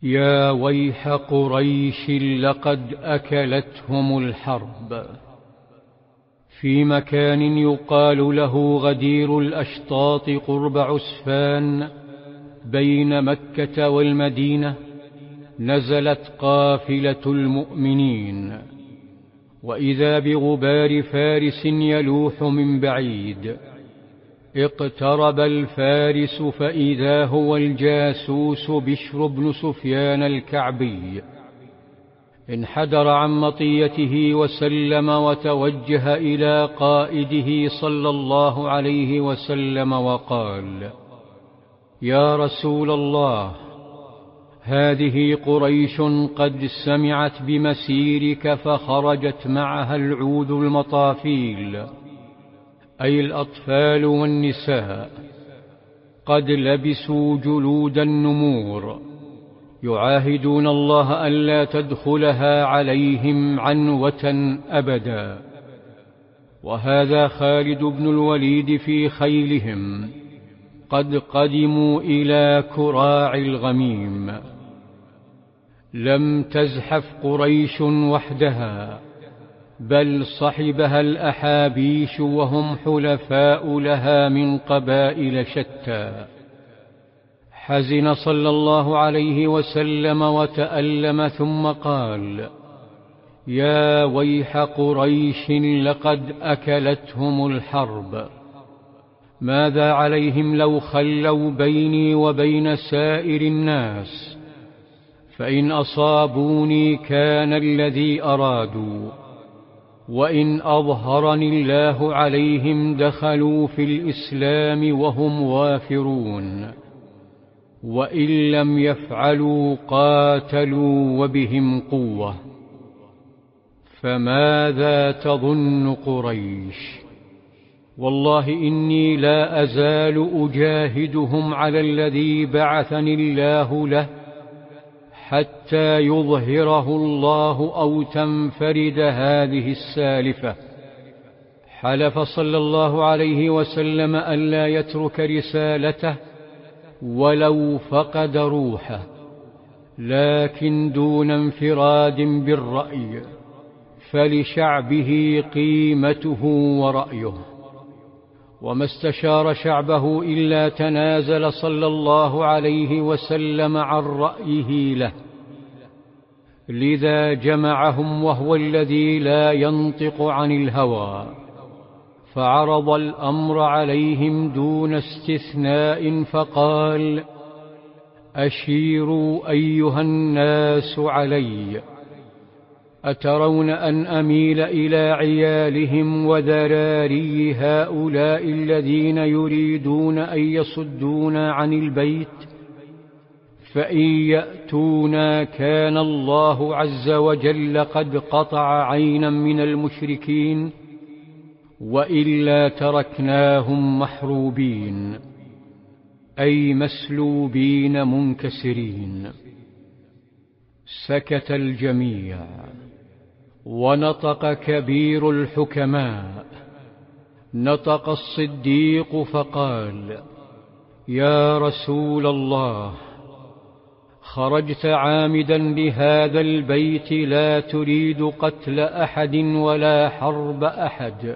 يا ويح قريش لقد أكلتهم الحرب. في مكان يقال له غدير الأشطاط قرب عسفان بين مكة والمدينة نزلت قافلة المؤمنين، وإذا بغبار فارس يلوح من بعيد. اقترب الفارس فإذا هو الجاسوس بشر بن سفيان الكعبي. انحدر عن مطيته وسلم وتوجه إلى قائده صلى الله عليه وسلم وقال: يا رسول الله، هذه قريش قد سمعت بمسيرك فخرجت معها العود المطافيل، أي الأطفال والنساء، قد لبسوا جلود النمور، يعاهدون الله ألا تدخلها عليهم عنوة أبدا. وهذا خالد بن الوليد في خيلهم، قد قدموا إلى كراع الغميم. لم تزحف قريش وحدها، بل صحبها الأحابيش وهم حلفاء لها من قبائل شتى. حزن صلى الله عليه وسلم وتألم ثم قال: يا ويح قريش لقد أكلتهم الحرب. ماذا عليهم لو خلوا بيني وبين سائر الناس؟ فإن أصابوني كان الذي أرادوا، وإن أظهرني الله عليهم دخلوا في الإسلام وهم وافرون، وإن لم يفعلوا قاتلوا وبهم قوة. فماذا تظن قريش؟ والله إني لا أزال أجاهدهم على الذي بعثني الله له حتى يظهره الله أو تنفرد هذه السالفة. حلف صلى الله عليه وسلم ألا يترك رسالته ولو فقد روحه، لكن دون انفراد بالرأي، فلشعبه قيمته ورأيه. وما استشار شعبه إلا تنازل صلى الله عليه وسلم عن رأيه له، لذا جمعهم وهو الذي لا ينطق عن الهوى، فعرض الأمر عليهم دون استثناء فقال: أشيروا أيها الناس علي، أترون أن أميل إلى عيالهم وذراري هؤلاء الذين يريدون أن يصدونا عن البيت؟ فإن يأتونا كان الله عز وجل قد قطع عينا من المشركين، وإلا تركناهم محروبين، أي مسلوبين منكسرين. سكت الجميع، ونطق كبير الحكماء، نطق الصديق فقال: يا رسول الله، خرجت عامدا لهذا البيت لا تريد قتل أحد ولا حرب أحد،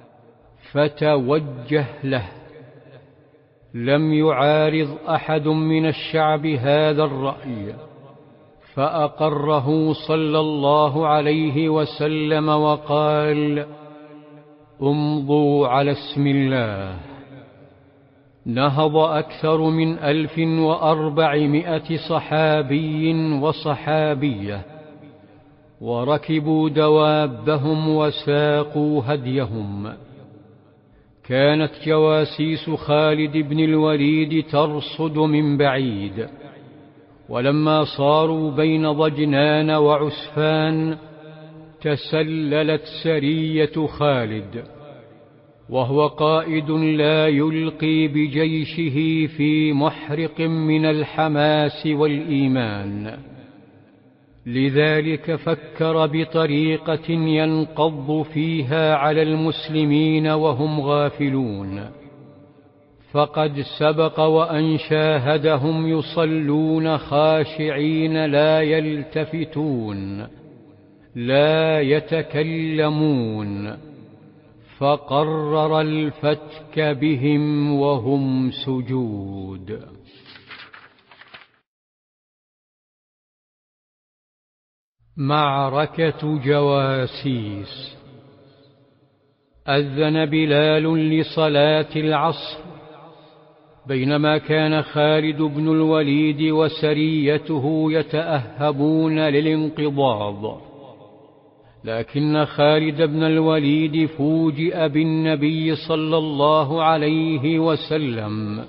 فتوجه له. لم يعارض أحد من الشعب هذا الرأي، فأقره صلى الله عليه وسلم وقال: امضوا على اسم الله. نهض أكثر من 1400 صحابي وصحابية، وركبوا دوابهم وساقوا هديهم. كانت جواسيس خالد بن الوليد ترصد من بعيد، ولما صاروا بين ضجنان وعسفان تسللت سرية خالد، وهو قائد لا يلقي بجيشه في محرق من الحماس والإيمان. لذلك فكر بطريقة ينقض فيها على المسلمين وهم غافلون، فقد سبق وأن شاهدهم يصلون خاشعين لا يلتفتون لا يتكلمون، فقرر الفتك بهم وهم سجود. معركة جواسيس. أذن بلال لصلاة العصر بينما كان خالد بن الوليد وسريته يتأهبون للانقضاض، لكن خالد بن الوليد فوجئ بالنبي صلى الله عليه وسلم،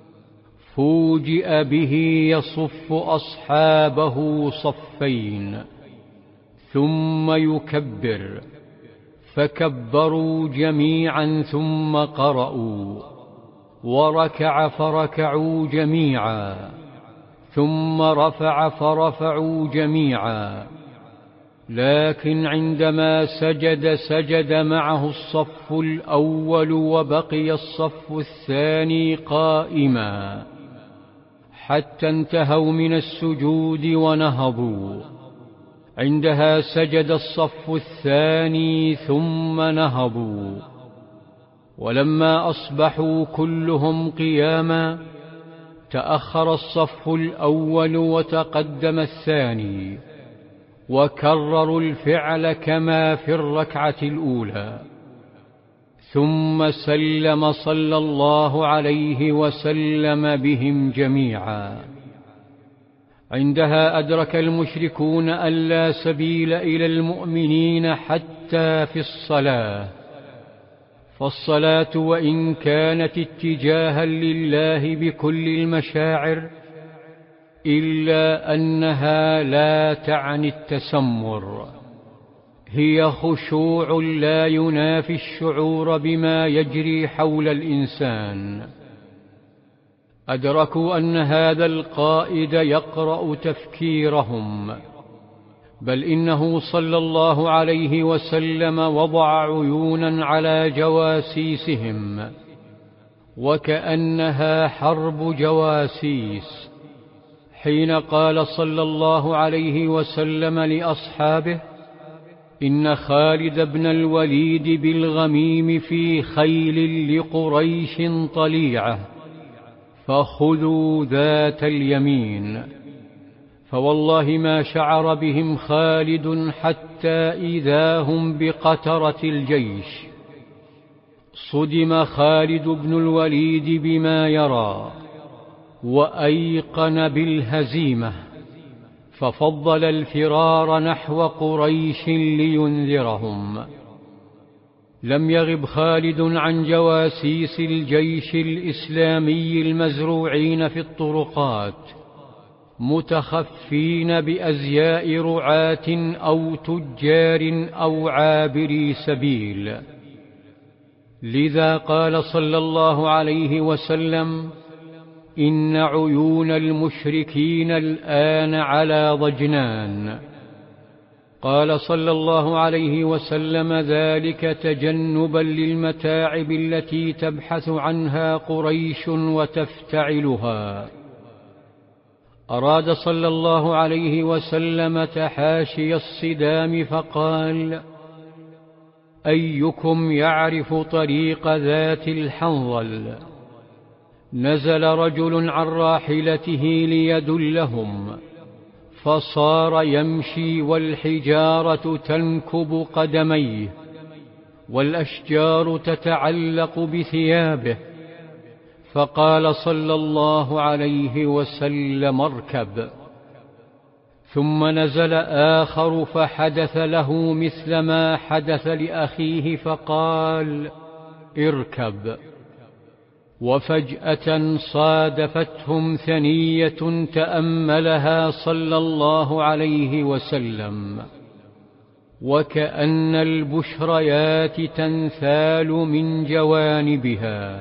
فوجئ به يصف أصحابه صفين ثم يكبر، فكبروا جميعا ثم قرأوا، وركع فركعوا جميعا، ثم رفع فرفعوا جميعا، لكن عندما سجد سجد معه الصف الأول وبقي الصف الثاني قائما حتى انتهوا من السجود ونهضوا. عندها سجد الصف الثاني ثم نهضوا، ولما أصبحوا كلهم قياما تأخر الصف الأول وتقدم الثاني، وكرروا الفعل كما في الركعة الأولى، ثم سلم صلى الله عليه وسلم بهم جميعا. عندها أدرك المشركون أن لا سبيل إلى المؤمنين حتى في الصلاة، فالصلاة وإن كانت اتجاها لله بكل المشاعر إلا أنها لا تعني التسمر، هي خشوع لا ينافي الشعور بما يجري حول الإنسان. أدركوا أن هذا القائد يقرأ تفكيرهم، بل إنه صلى الله عليه وسلم وضع عيونا على جواسيسهم، وكأنها حرب جواسيس، حين قال صلى الله عليه وسلم لأصحابه: إن خالد بن الوليد بالغميم في خيل لقريش طليعة، فخذوا ذات اليمين. فوالله ما شعر بهم خالد حتى إذا هم بقترة الجيش. صدم خالد بن الوليد بما يرى وأيقن بالهزيمة، ففضل الفرار نحو قريش لينذرهم. لم يغب خالد عن جواسيس الجيش الإسلامي المزروعين في الطرقات، متخفين بأزياء رعاة أو تجار أو عابري سبيل. لذا قال صلى الله عليه وسلم: إن عيون المشركين الآن على ضجنان. قال صلى الله عليه وسلم ذلك تجنبا للمتاعب التي تبحث عنها قريش وتفتعلها. أراد صلى الله عليه وسلم تحاشي الصدام فقال: أيكم يعرف طريق ذات الحنظل؟ نزل رجل عن راحلته ليدلهم، فصار يمشي والحجارة تنكب قدميه والأشجار تتعلق بثيابه، فقال صلى الله عليه وسلم: اركب. ثم نزل آخر فحدث له مثل ما حدث لأخيه فقال: اركب. وفجأة صادفتهم ثنية تأملها صلى الله عليه وسلم، وكأن البشريات تنثال من جوانبها،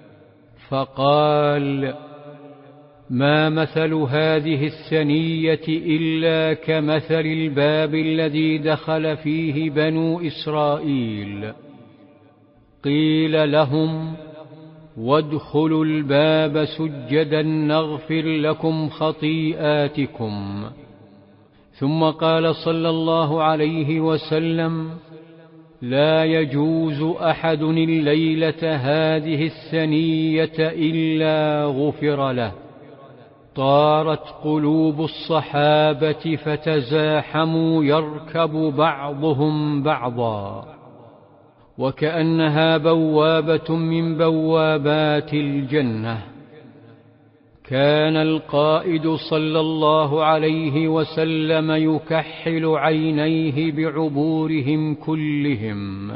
فقال: ما مثل هذه الثنية إلا كمثل الباب الذي دخل فيه بنو إسرائيل. قيل لهم: وادخلوا الباب سجدا نغفر لكم خطيئاتكم. ثم قال صلى الله عليه وسلم: لا يجوز أحد الليلة هذه الثنية إلا غفر له. طارت قلوب الصحابة فتزاحموا يركب بعضهم بعضا، وكأنها بوابة من بوابات الجنة. كان القائد صلى الله عليه وسلم يكحل عينيه بعبورهم كلهم،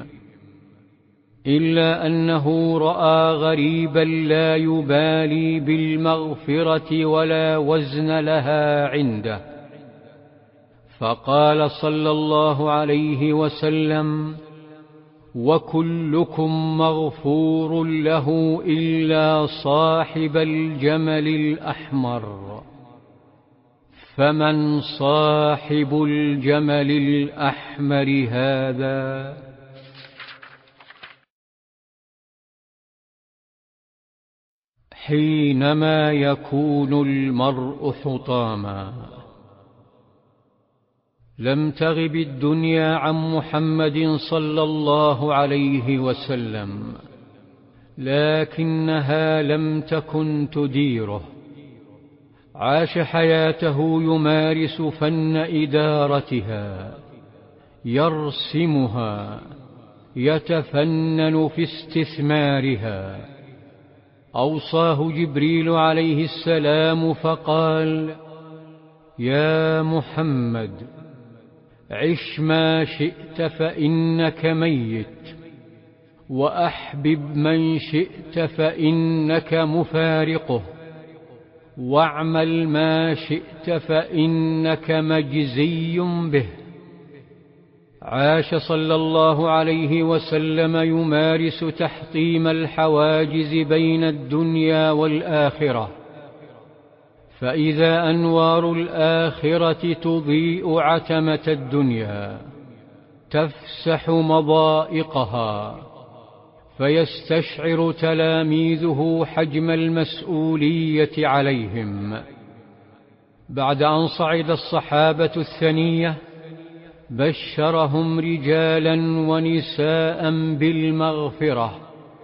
إلا أنه رأى غريبا لا يبالي بالمغفرة ولا وزن لها عنده، فقال صلى الله عليه وسلم: وكلكم مغفور له إلا صاحب الجمل الأحمر. فمن صاحب الجمل الأحمر هذا؟ حينما يكون المرء حطاما. لم تغب الدنيا عن محمد صلى الله عليه وسلم، لكنها لم تكن تديره. عاش حياته يمارس فن إدارتها، يرسمها، يتفنن في استثمارها. أوصاه جبريل عليه السلام فقال: يا محمد، عش ما شئت فإنك ميت، وأحبب من شئت فإنك مفارقه، واعمل ما شئت فإنك مجزي به. عاش صلى الله عليه وسلم يمارس تحطيم الحواجز بين الدنيا والآخرة، فإذا أنوار الآخرة تضيء عتمة الدنيا تفسح مضائقها، فيستشعر تلاميذه حجم المسؤولية عليهم. بعد أن صعد الصحابة الثنية بشرهم رجالا ونساء بالمغفرة،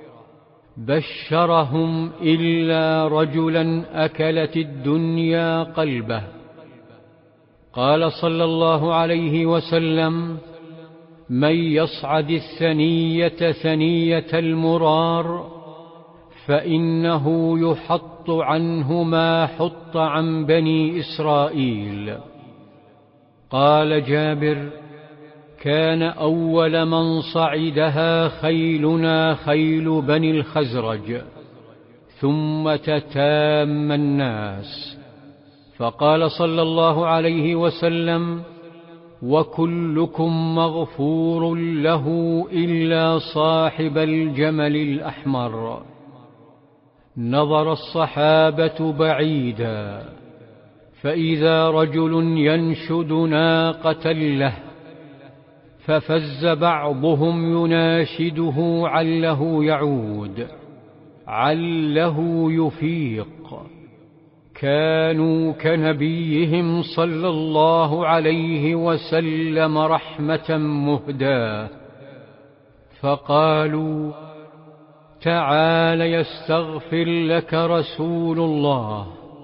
بشرهم إلا رجلا أكلت الدنيا قلبه. قال صلى الله عليه وسلم: من يصعد الثنية ثنية المرار فإنه يحط عنه ما حط عن بني إسرائيل. قال جابر: كان أول من صعدها خيلنا خيل بني الخزرج، ثم تتام الناس. فقال صلى الله عليه وسلم: وكلكم مغفور له إلا صاحب الجمل الأحمر. نظر الصحابة بعيدا، فإذا رجل ينشد ناقة له، ففز بعضهم يناشده عله يعود، عله يفيق. كانوا كنبيهم صلى الله عليه وسلم رحمة مهداة، فقالوا: تعال يستغفر لك رسول الله.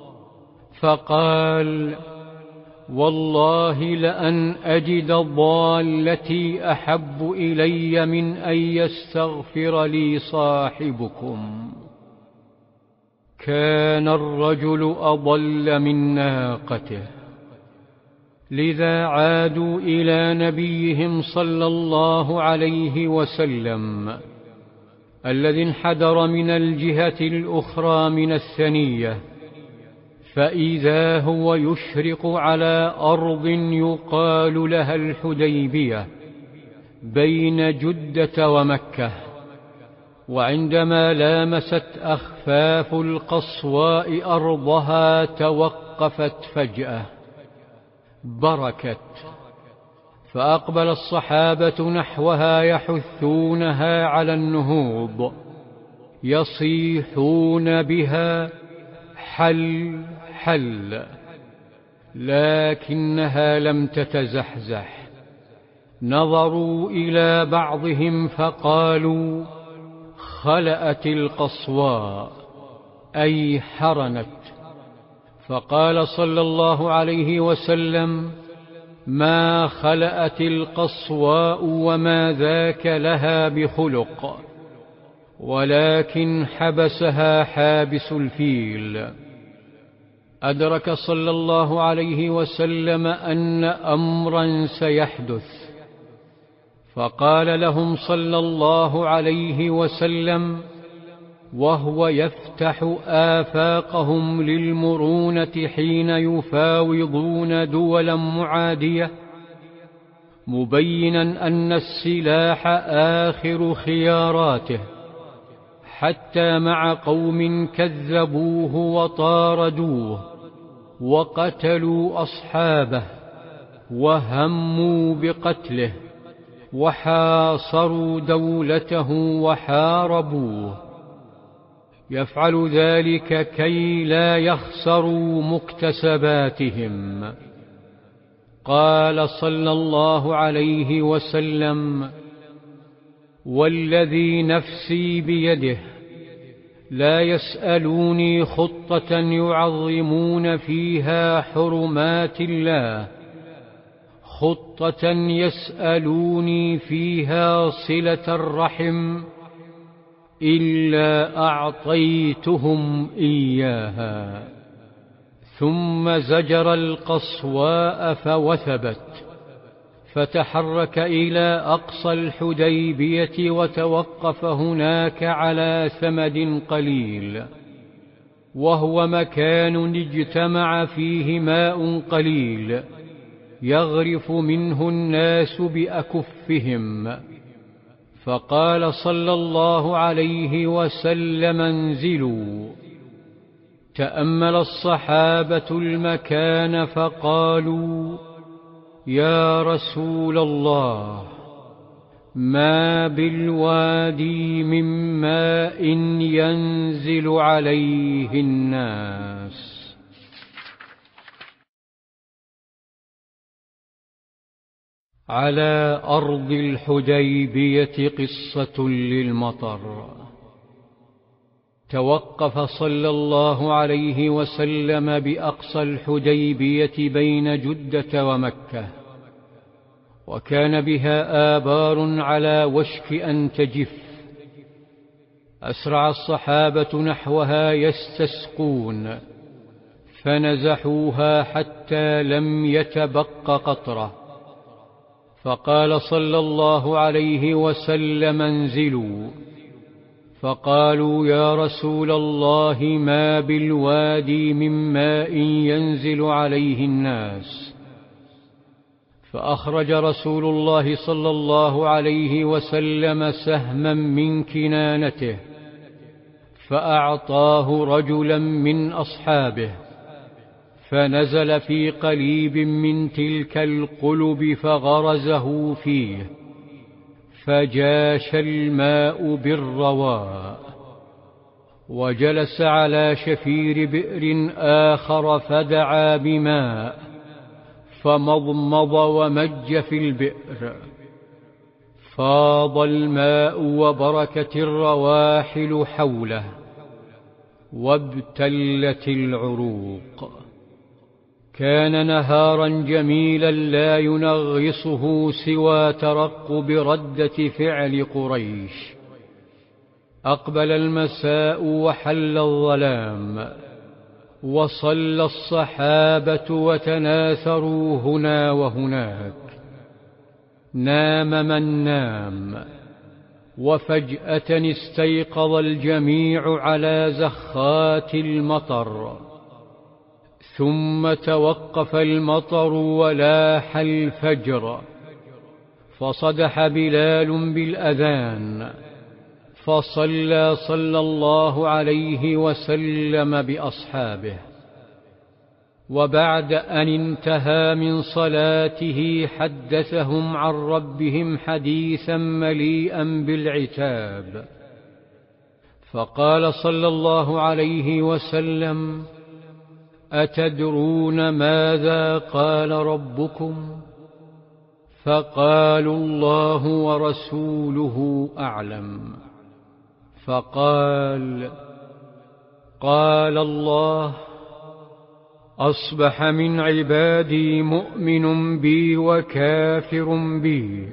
فقال: والله لأن أجد ضالتي أحب إلي من أن يستغفر لي صاحبكم. كان الرجل أضل من ناقته، لذا عادوا إلى نبيهم صلى الله عليه وسلم الذي انحدر من الجهة الأخرى من الثنية، فإذا هو يشرق على أرض يقال لها الحديبية بين جدة ومكة. وعندما لامست أخفاف القصواء أرضها توقفت فجأة، بركت، فأقبل الصحابة نحوها يحثونها على النهوض، يصيحون بها حل حل، لكنها لم تتزحزح. نظروا إلى بعضهم فقالوا: خلأت القصواء، أي حرنت. فقال صلى الله عليه وسلم: ما خلأت القصواء وما ذاك لها بخلق، ولكن حبسها حابس الفيل. أدرك صلى الله عليه وسلم أن أمرا سيحدث، فقال لهم صلى الله عليه وسلم وهو يفتح آفاقهم للمرونة حين يفاوضون دولا معادية، مبينا أن السلاح آخر خياراته، حتى مع قوم كذبوه وطاردوه وقتلوا أصحابه وهموا بقتله وحاصروا دولته وحاربوه، يفعل ذلك كي لا يخسروا مكتسباتهم. قال صلى الله عليه وسلم: والذي نفسي بيده لا يسألوني خطة يعظمون فيها حرمات الله، خطة يسألوني فيها صلة الرحم، إلا أعطيتهم إياها. ثم زجر القصواء فوثبت، فتحرك إلى أقصى الحديبية وتوقف هناك على ثمد قليل، وهو مكان اجتمع فيه ماء قليل يغرف منه الناس بأكفهم. فقال صلى الله عليه وسلم: انزلوا. تأمل الصحابة المكان فقالوا: يا رسول الله، ما بالوادي من ماء ينزل عليه الناس. على أرض الحديبية قصة للمطر. توقف صلى الله عليه وسلم بأقصى الحديبية بين جدة ومكة، وكان بها آبار على وشك أن تجف. أسرع الصحابة نحوها يستسقون، فنزحوها حتى لم يتبق قطرة. فقال صلى الله عليه وسلم: انزلوا. فقالوا: يا رسول الله، ما بالوادي من ماء ينزل عليه الناس. فأخرج رسول الله صلى الله عليه وسلم سهما من كنانته، فأعطاه رجلا من أصحابه، فنزل في قليب من تلك القلب فغرزه فيه، فجاش الماء بالرواء. وجلس على شفير بئر آخر فدعا بماء، فمضمض ومج في البئر، فاض الماء وبركت الرواحل حوله، وابتلت العروق. كان نهارا جميلا لا ينغصه سوى ترقب ردة فعل قريش. أقبل المساء وحل الظلام، وصلى الصحابة وتناثروا هنا وهناك. نام من نام، وفجأة استيقظ الجميع على زخات المطر، ثم توقف المطر ولاح الفجر، فصدح بلال بالأذان، فصلى صلى الله عليه وسلم بأصحابه. وبعد أن انتهى من صلاته حدثهم عن ربهم حديثا مليئا بالعتاب، فقال صلى الله عليه وسلم: أتدرون ماذا قال ربكم؟ فقالوا: الله ورسوله أعلم. فقال: قال الله: أصبح من عبادي مؤمن بي وكافر بي،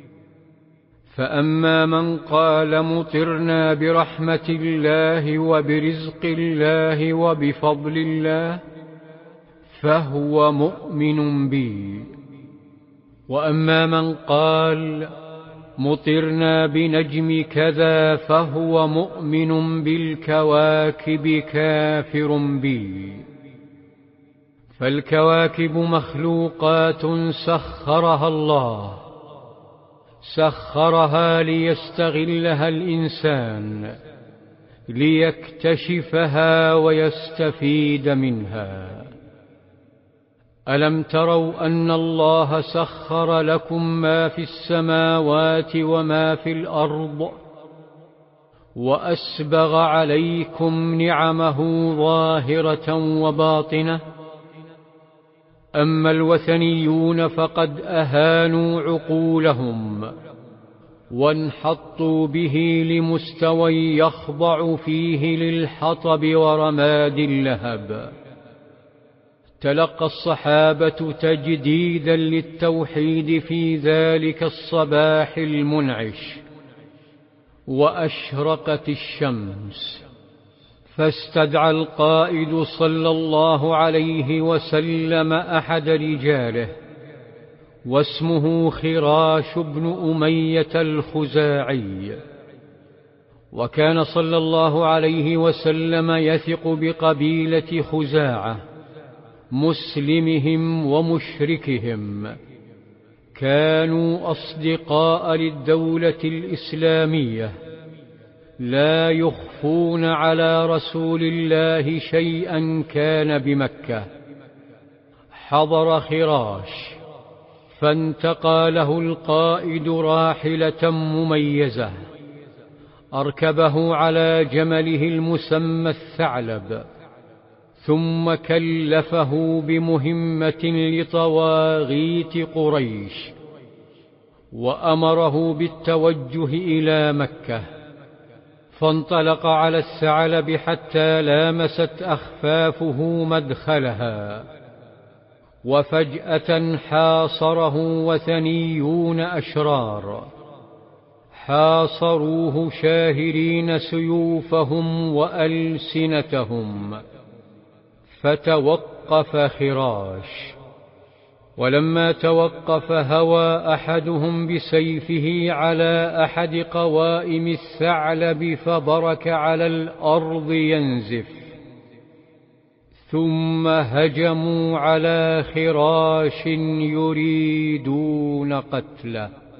فأما من قال مطرنا برحمة الله وبرزق الله وبفضل الله فهو مؤمن بي، وأما من قال مطرنا بنجم كذا فهو مؤمن بالكواكب كافر بي. فالكواكب مخلوقات سخرها الله، سخرها ليستغلها الإنسان ليكتشفها ويستفيد منها. ألم تروا أن الله سخر لكم ما في السماوات وما في الأرض وأسبغ عليكم نعمه ظاهرة وباطنة؟ أما الوثنيون فقد أهانوا عقولهم وانحطوا به لمستوى يخضع فيه للحطب ورماد اللهب. تلقى الصحابة تجديدا للتوحيد في ذلك الصباح المنعش، وأشرقت الشمس، فاستدعى القائد صلى الله عليه وسلم أحد رجاله واسمه خراش بن أمية الخزاعي، وكان صلى الله عليه وسلم يثق بقبيلة خزاعة، مسلمهم ومشركهم، كانوا أصدقاء للدولة الإسلامية، لا يخفون على رسول الله شيئا كان بمكة. حضر خراش فانتقى له القائد راحلة مميزة، أركبه على جمله المسمى الثعلب، ثم كلفه بمهمة لطواغيت قريش، وأمره بالتوجه إلى مكة. فانطلق على الثعلب حتى لامست أخفافه مدخلها، وفجأة حاصره وثنيون أشرار، حاصروه شاهرين سيوفهم وألسنتهم، فتوقف خراش. ولما توقف هوى أحدهم بسيفه على أحد قوائم الثعلب فبرك على الأرض ينزف، ثم هجموا على خراش يريدون قتله.